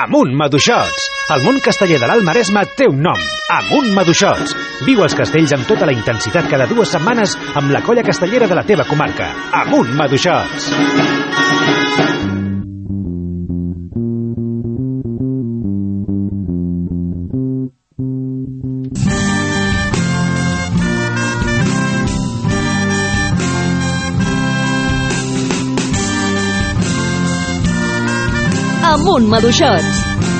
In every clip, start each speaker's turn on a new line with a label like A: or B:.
A: Amunt Maduixots! El món casteller de l'Alt Maresme té un nom, Amunt Maduixots. Viu els castells amb tota la intensitat cada 2 setmanes amb la colla castellera de la teva comarca. Amunt Maduixots!
B: Amunt Maduixots!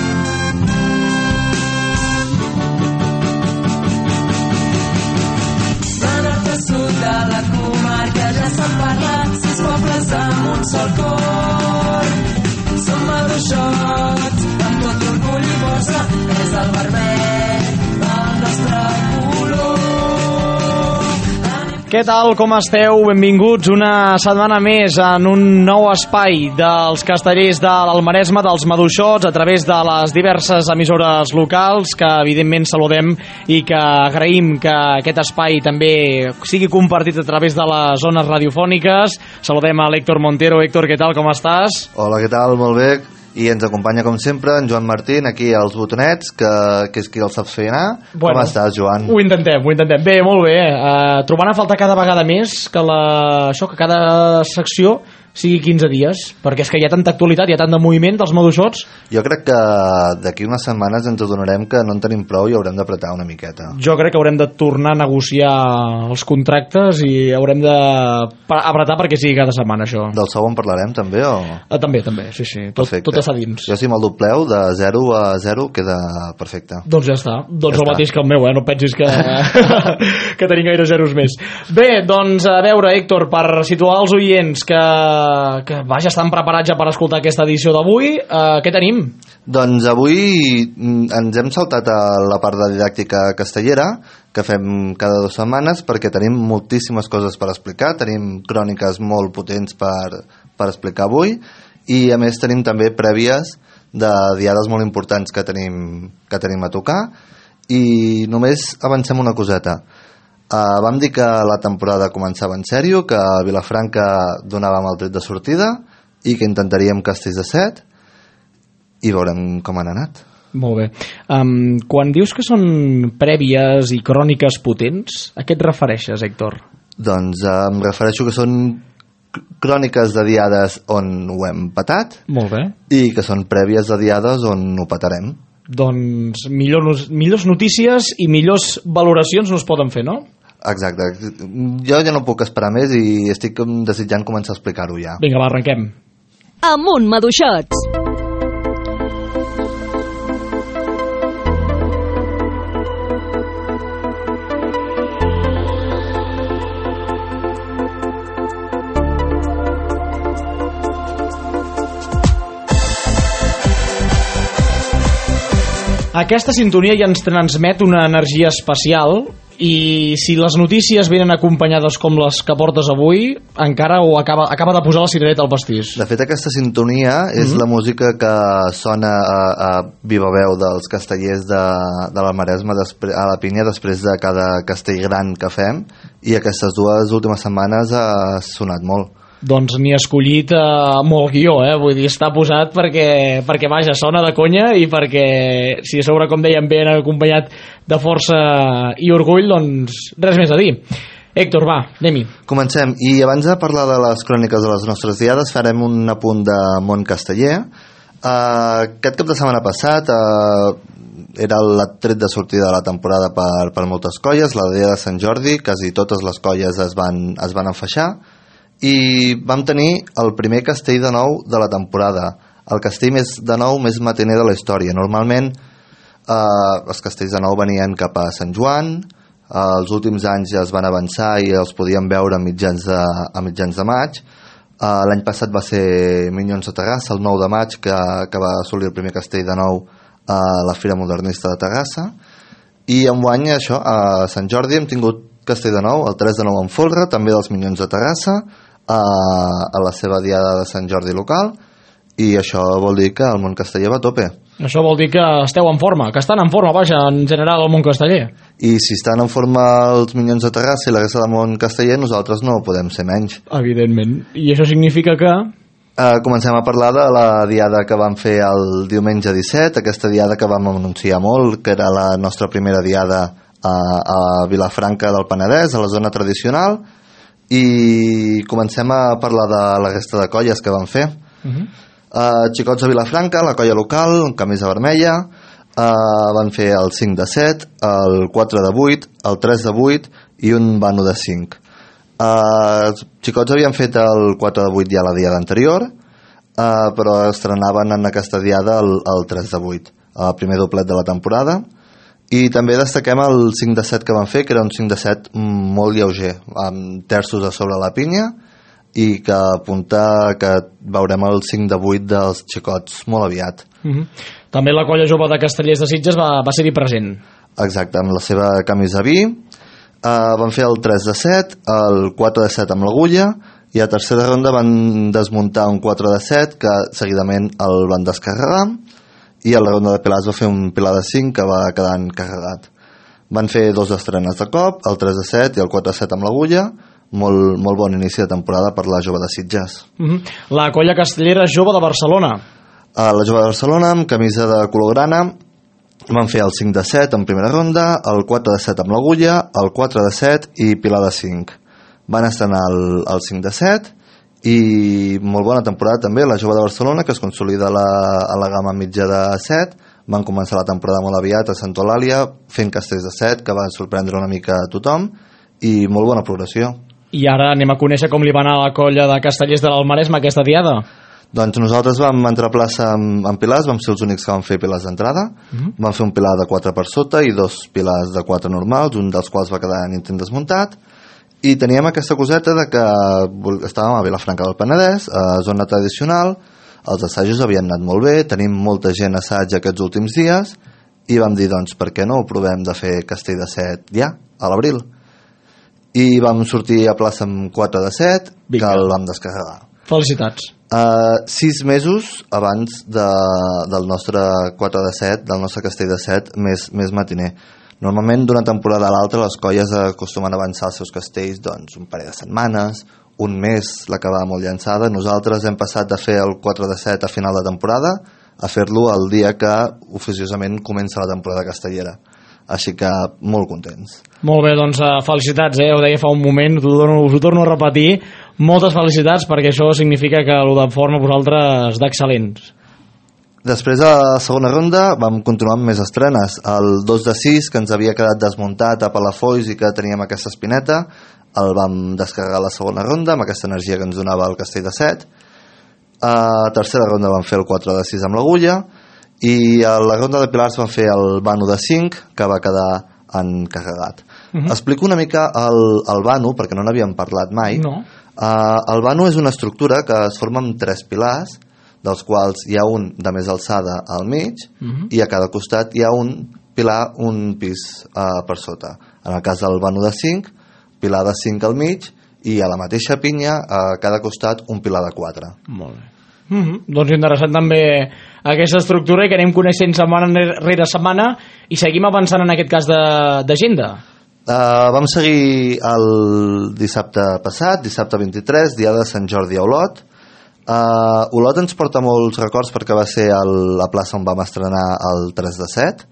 C: De nord a sud de la comarca ja s'han parlat 6 pobles amb un sol cor. Som maduixots, amb tot l'orgull i força, és el vermell del nostre color.
D: Què tal, com esteu? Benvinguts una setmana més en un nou espai dels castellers de l'Alt Maresme, dels Maduixots, a través de les diverses emissores locals, que evidentment saludem i que agraïm que aquest espai també sigui compartit a través de les zones radiofòniques. Saludem a l'Héctor Montero. Héctor, què tal, com estàs?
E: Hola, què tal? Molt bé. I ens acompanya, com sempre, en Joan Martín, aquí als botonets, que és qui el sap fer anar. Bueno, com estàs, Joan?
D: Ho intentem. Bé, molt bé. Trobant a faltar cada vegada més que que cada secció sigui 15 dies, perquè és que hi ha tanta actualitat, hi ha tant de moviment dels Maduixots.
E: Jo crec que d'aquí unes setmanes ens adonarem que no en tenim prou i haurem d'apretar una miqueta.
D: Jo crec que haurem de tornar a negociar els contractes i haurem d'apretar perquè sigui cada setmana, això.
E: Del sou en parlarem, també, o...?
D: També, sí. Tot està dins.
E: Jo si me'l dobleu, de 0 a 0 queda perfecte.
D: Doncs ja està. Doncs el mateix que el meu, no pensis que que tenim gaire zeros més. Bé, doncs a veure, Héctor, per situar els oients que vaja, estan preparats ja per escoltar aquesta edició d'avui, què tenim?
E: Doncs avui ens hem saltat a la part de didàctica castellera, que fem cada 2 setmanes, perquè tenim moltíssimes coses per explicar, tenim cròniques molt potents per explicar avui, i a més tenim també prèvies de diades molt importants que tenim a tocar, i només avancem una coseta. Vam dir que la temporada començava en sèrio, que a Vilafranca donàvem el tret de sortida i que intentaríem castells de 7 i veurem com han anat.
D: Molt bé. Quan dius que són prèvies i cròniques potents, a què et refereixes, Héctor?
E: Doncs em refereixo que són cròniques de diades on ho hem patat.
D: Molt bé.
E: I que són prèvies de diades on ho patarem.
D: Doncs millors notícies i millors valoracions no es poden fer, no?
E: Exacte. Jo ja no puc esperar més i estic desitjant començar a explicar-ho ja.
D: Vinga, va, arrenquem.
B: Amunt Maduixots!
D: Aquesta sintonia ja ens transmet una energia especial i si les notícies venen acompanyades com les que portes avui, encara ho acaba de posar la cirereta al pastís.
E: De fet, aquesta sintonia és la música que sona a viva veu dels castellers de l'Alt Maresme a la pinya després de cada castell gran que fem, i aquestes 2 últimes setmanes ha sonat molt.
D: Doncs n'hi ha escollit molt guió, vull dir, està posat perquè vaja, sona de conya i perquè, si a sobre, com dèiem, ben acompanyat de força i orgull, doncs res més a dir. Héctor, va, anem-hi.
E: Comencem, i abans de parlar de les cròniques de les nostres diades farem un apunt de món casteller. Aquest cap de setmana passat era el tret de sortida de la temporada per moltes colles, la dia de Sant Jordi, quasi totes les colles es van enfaixar, i vam tenir el primer castell de nou de la temporada, el castell més matiner de la història. Normalment els castells de nou venien cap a Sant Joan, els últims anys ja es van avançar i els podíem veure a mitjans de maig. L'any passat va ser Minyons de Terrassa, el 9 de maig, que va assolir el primer castell de nou a la Fira Modernista de Terrassa, i enguany això, a Sant Jordi hem tingut castell de nou, el 3 de nou en folre, també dels Minyons de Terrassa, a la seva diada de Sant Jordi local, i això vol dir que el món casteller va a tope.
D: Això vol dir que esteu en forma, que estan en forma, vaja, en general el món casteller.
E: I si estan en forma els Minyons de Terrassa i la resta del món casteller, nosaltres no podem ser menys.
D: Evidentment. I això significa que
E: Comencem a parlar de la diada que vam fer el diumenge 17, aquesta diada que vam anunciar molt, que era la nostra primera diada a Vilafranca del Penedès, a la zona tradicional, i comencem a parlar de la resta de colles que vam fer. Xicots de Vilafranca, la colla local, amb camisa vermella, van fer el 5 de 7, el 4 de 8, el 3 de 8 i un vano de 5. Els xicots havien fet el 4 de 8 ja la diada anterior, però estrenaven en aquesta diada el 3 de 8, el primer doblet de la temporada. I també destaquem el 5 de 7 que van fer, que era un 5 de 7 molt lleuger, amb terços a sobre la pinya, i que apunta que veurem el 5 de 8 dels xicots molt aviat.
D: També la colla jove de Castellers de Sitges va ser-hi present.
E: Exacte, amb la seva camisa vi. Van fer el 3 de 7, el 4 de 7 amb l'agulla, i a tercera ronda van desmuntar un 4 de 7 que seguidament el van descarregar, i a la ronda de pilars va fer un pilar de 5 que va quedar carregat. Van fer 2 estrenes de cop, el 3 de 7 i el 4 de 7 amb l'agulla. Molt bon inici de temporada per la jove de Sitges.
D: La colla castellera jove de Barcelona.
E: La jove de Barcelona, amb camisa de color grana, van fer el 5 de 7 en primera ronda, el 4 de 7 amb l'agulla, el 4 de 7 i pilar de 5. Van estrenar el 5 de 7 i molt bona temporada també la jove de Barcelona, que es consolida a la gamma mitja de 7. Van començar la temporada molt aviat a Santa Eulàlia fent castells de 7 que van sorprendre una mica a tothom, i molt bona progressió.
D: I ara anem a conèixer com li va anar a la colla de Castellers de l'Almaresme aquesta diada.
E: Doncs nosaltres vam entrar a plaça amb pilars, vam ser els únics que vam fer pilars d'entrada. Vam fer un pilar de 4 per sota i 2 pilars de 4 normals, un dels quals va quedar en intent desmuntat, i teníem aquesta coseta de que estàvem a Vilafranca del Penedès, a zona tradicional, els assajos havien anat molt bé, tenim molta gent a assaig aquests últims dies, i vam dir, doncs, per què no ho provem de fer castell de 7 ja, a l'abril? I vam sortir a plaça amb 4 de 7, que el vam descarregar.
D: Felicitats.
E: 6 mesos abans del nostre 4 de 7, del nostre castell de 7 més matiner. Normalment d'una temporada a l'altra les colles acostumen a avançar els seus castells doncs un parell de setmanes, un mes la que va molt llançada. Nosaltres hem passat de fer el 4 de 7 a final de temporada a fer-lo el dia que oficiosament comença la temporada castellera. Així que molt contents.
D: Molt bé, doncs felicitats, ho deia fa un moment, us ho torno a repetir, moltes felicitats, perquè això significa que el de forma vosaltres d'excel·lents.
E: Després de la segona ronda vam continuar amb més estrenes. El 2 de 6, que ens havia quedat desmuntat a Palafolls i que teníem aquesta espineta, el vam descarregar a la segona ronda amb aquesta energia que ens donava el castell de 7. A tercera ronda vam fer el 4 de 6 amb l'agulla, i a la ronda de pilars van fer el vano de 5 que va quedar encarregat. Explico una mica el vano perquè no n'havíem parlat mai. El vano és una estructura que es forma amb 3 pilars, dels quals hi ha un de més alçada al mig, i a cada costat hi ha un pilar, un pis per sota. En el cas del vano de 5, pilar de 5 al mig, i a la mateixa pinya a cada costat un pilar de 4.
D: Molt bé. Doncs interessant també aquesta estructura, i que anem coneixent setmana rere setmana, i seguim avançant en aquest cas d'agenda.
E: Vam seguir el dissabte passat, dissabte 23, dia de Sant Jordi a Olot. Olot ens porta molts records perquè va ser la plaça on vam estrenar el 3 de 7,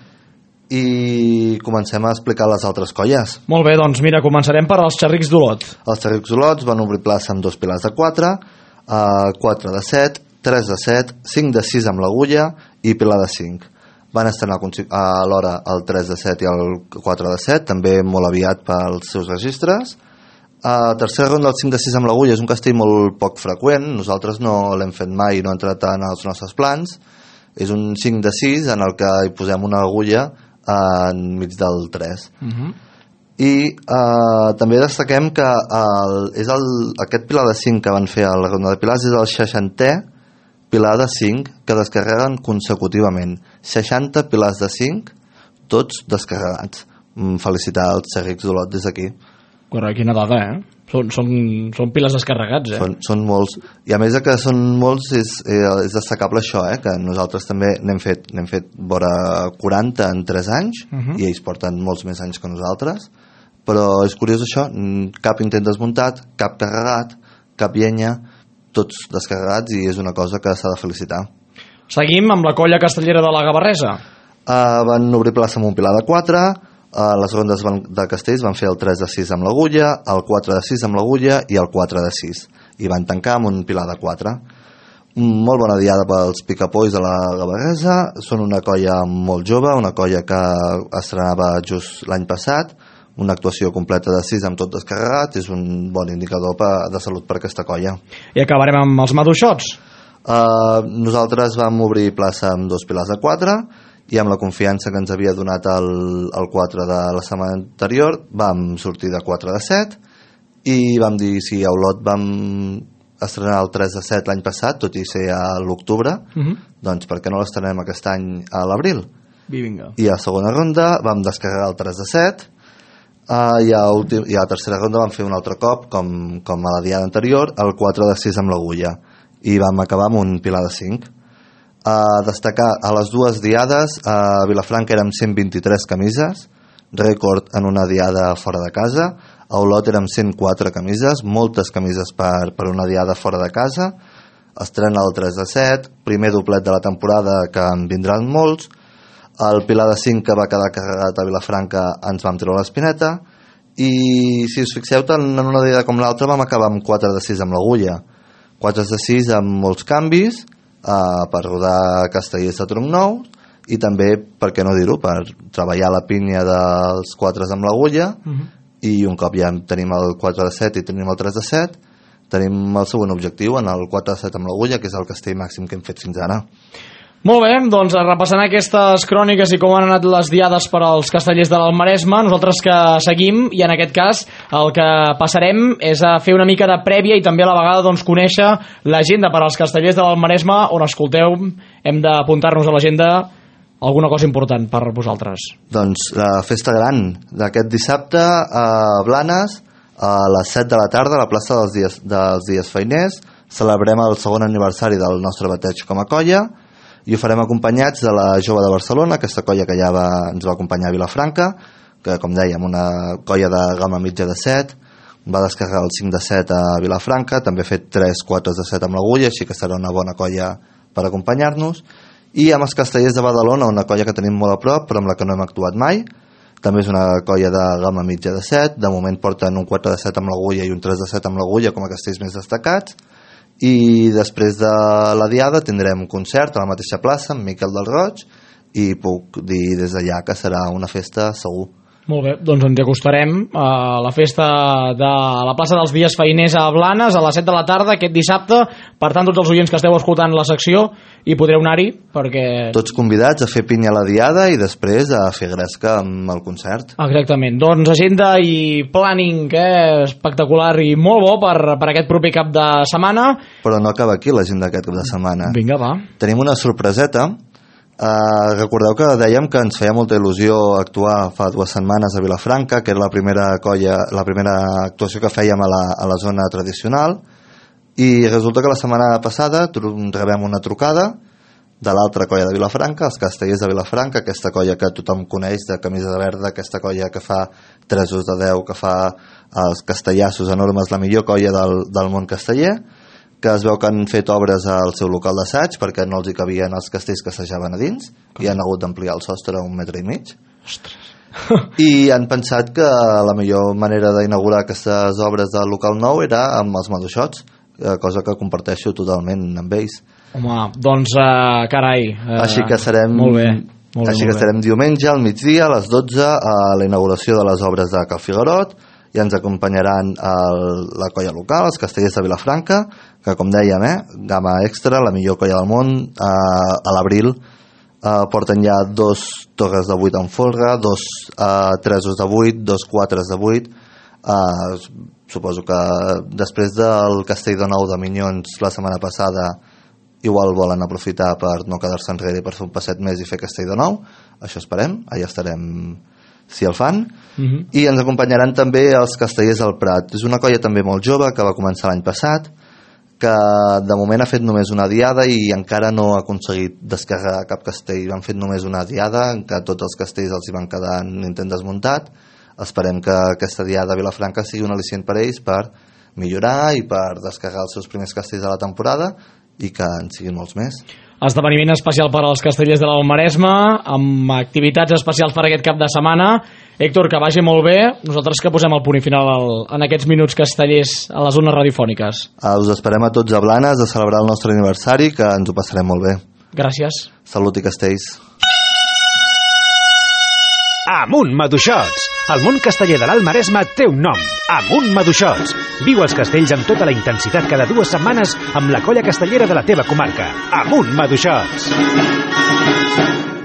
E: i comencem a explicar les altres colles.
D: Molt bé, doncs mira, començarem per als Xerrics d'Olot.
E: Els Xerrics d'Olot van obrir plaça amb 2 pilars de 4, 4 de 7, 3 de 7, 5 de 6 amb l'agulla i pilar de 5. Van estrenar alhora el 3 de 7 i el 4 de 7, també molt aviat pels seus registres. A tercera ronda el 5 de 6 amb l'agulla és un castell molt poc freqüent, nosaltres no l'hem fet mai i no ha entrat en els nostres plans. És un 5 de 6 en el que hi posem una agulla enmig del 3. I també destaquem que aquest pilar de 5 que van fer a la ronda de pilars és el 60è pilar de 5 que descarreguen consecutivament. 60 pilars de 5, tots descarregats. Felicitar els Xerrics d'Olot des d'aquí.
D: Correcte, quina dada, Són pilars descarregats,
E: Són molts. I a més que són molts és destacable això, que nosaltres també n'hem fet vora 40 en 3 anys, i ells porten molts més anys que nosaltres. Però és curiós això, cap intent desmuntat, cap carregat, cap llenya, tots descarregats i és una cosa que s'ha de felicitar.
D: Seguim amb la colla castellera de la Gavarresa.
E: Van obrir plaça amb un pilar de 4, les rondes de castells van fer el 3 de 6 amb l'agulla, el 4 de 6 amb l'agulla i el 4 de 6, i van tancar amb un pilar de 4. Molt bona diada pels picapolls de la Gavarresa. Són una colla molt jove, una colla que estrenava just l'any passat, una actuació completa de 6 amb tot descarregat, és un bon indicador de salut per aquesta colla.
D: I acabarem amb els maduixots.
E: Nosaltres vam obrir plaça amb 2 pilars de 4 i amb la confiança que ens havia donat el 4 de la setmana anterior vam sortir de 4 de 7 i vam dir si a Olot vam estrenar el 3 de 7 l'any passat, tot i ser a l'octubre, doncs per què no l'estrenem aquest any a l'abril? I a segona ronda vam descarregar el 3 de 7 i a tercera ronda vam fer un altre cop, com a la diada anterior, el 4 de 6 amb l'agulla i vam acabar amb un pilar de 5. Destacar a les dues diades, a Vilafranca érem 123 camises, rècord en una diada fora de casa. A Olot érem 104 camises, moltes camises per una diada fora de casa. Estrena el 3 de 7, primer doblet de la temporada que en vindran molts. El pilar de 5 que va quedar carregat a Vilafranca ens vam treure l'espineta i si us fixeu tant en una diada com l'altra vam acabar amb 4 de 6 amb l'agulla, 4 de 6 amb molts canvis per rodar castellers de tronc nou i també, per què no dir-ho, per treballar la pinya dels 4 amb l'agulla. I un cop ja tenim el 4 de 7 i tenim el 3 de 7, tenim el següent objectiu en el 4 de 7 amb l'agulla, que és el castell màxim que hem fet fins ara.
D: Molt bé, doncs repassant aquestes cròniques i com han anat les diades per als castellers de l'Almaresme, nosaltres que seguim, i en aquest cas el que passarem és a fer una mica de prèvia i també a la vegada doncs, conèixer l'agenda per als castellers de l'Almaresme, on escolteu, hem d'apuntar-nos a l'agenda alguna cosa important per vosaltres.
E: Doncs la festa gran d'aquest dissabte a Blanes, a les 7 de la tarda, a la plaça dels dies feiners, celebrem el segon aniversari del nostre bateig com a colla i ho farem acompanyats de la Jove de Barcelona, aquesta colla que ja ens va acompanyar a Vilafranca, que com dèiem una colla de gamma mitja de 7, va descarregar el 5 de 7 a Vilafranca, també ha fet 3-4 de 7 amb l'agulla, així que serà una bona colla per acompanyar-nos. I amb els castellers de Badalona, una colla que tenim molt a prop però amb la que no hem actuat mai, també és una colla de gamma mitja de 7, de moment porten un 4 de 7 amb l'agulla i un 3 de 7 amb l'agulla com a castells més destacats, i després de la diada tindrem concert a la mateixa plaça amb Miquel del Roig i puc dir des d'allà que serà una festa segur.
D: Molt bé, doncs ens acostarem a la festa de la plaça dels dies feiners a Blanes a les 7 de la tarda aquest dissabte. Per tant, tots els oients que esteu escoltant la secció hi podreu anar-hi perquè...
E: Tots convidats a fer pinya a la diada i després a fer gresca amb el concert.
D: Exactament, doncs agenda i planning espectacular i molt bo per aquest proper cap de setmana.
E: Però no acaba aquí l'agenda aquest cap de setmana.
D: Vinga, va.
E: Tenim una sorpreseta. Recordeu que dèiem que ens feia molta il·lusió actuar fa 2 setmanes a Vilafranca, que era la primera actuació que fèiem a la zona tradicional, i resulta que la setmana passada rebem una trucada de l'altra colla de Vilafranca, els castellers de Vilafranca, aquesta colla que tothom coneix de camisa de verda, aquesta colla que fa 3 de 10, que fa els castellassos enormes, la millor colla del món casteller, que es veu que han fet obres al seu local d'assaig perquè no els hi cabien els castells que assajaven a dins i han hagut d'ampliar el sostre a 1,5 metres.
D: Ostres.
E: I han pensat que la millor manera d'inaugurar aquestes obres del local nou era amb els maduixots, cosa que comparteixo totalment amb ells.
D: Home, doncs carai.
E: Així que serem...
D: Molt bé.
E: Estarem diumenge al migdia a les 12 a la inauguració de les obres de Cal Figuerot i ens acompanyaran la colla local, els castellers de Vilafranca, que com dèiem, gamma extra, la millor colla del món. A l'abril porten ja 2 torres de 8 en folre, 2 3 de 8, 2 4 de 8. Suposo que després del castell de nou de Minyons la setmana passada igual volen aprofitar per no quedar-se enrere i per fer un passet més i fer castell de nou. Això esperem, allà estarem si el fan. I ens acompanyaran també els castellers del Prat. És una colla també molt jove que va començar l'any passat, que de moment ha fet només una diada i encara no ha aconseguit descarregar cap castell. Han fet només una diada en què tots els castells els hi van quedar en intent desmuntat. Esperem que aquesta diada a Vilafranca sigui un al·licient per ells per millorar i per descarregar els seus primers castells de la temporada i que en siguin molts més.
D: Esdeveniment especial per als castellers de l'Alt Maresme, amb activitats especials per aquest cap de setmana. Héctor, que vagi molt bé. Nosaltres que posem el punt i final en aquests minuts castellers a les zones radiofòniques.
E: Us esperem a tots a Blanes a celebrar el nostre aniversari, que ens ho passarem molt bé.
D: Gràcies.
E: Salut i castells.
A: Amunt Maduixots! El món casteller de l'Alt Maresme té un nom. Amunt Maduixots! Viu els castells amb tota la intensitat cada 2 setmanes amb la colla castellera de la teva comarca. Amunt Maduixots!